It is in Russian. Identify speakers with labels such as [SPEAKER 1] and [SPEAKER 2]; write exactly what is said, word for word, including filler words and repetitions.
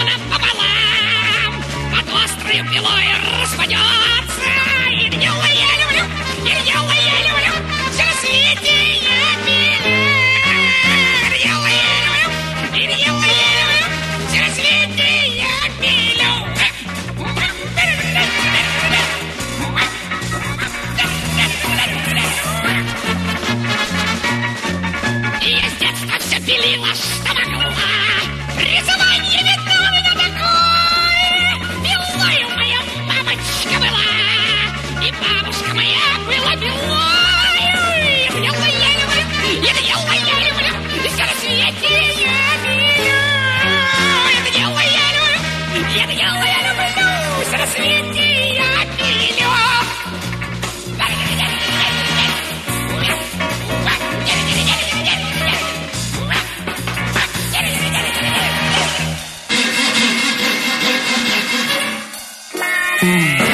[SPEAKER 1] напополам, под острой пилой распадется. И гнило я люблю, и гнило я люблю, все на свете я пилю. Гнило я люблю, и гнило я люблю, все на свете я пилю. Я с детства все пилила, что могла. Рисование видно у меня такое. Пилою моя мамочка была, и бабушка моя была пилою. И гнило я люблю, и гнило я люблю, и все на свете я пилю. И гнило я люблю, и гнило я люблю, все на свете я пилю.
[SPEAKER 2] Mm.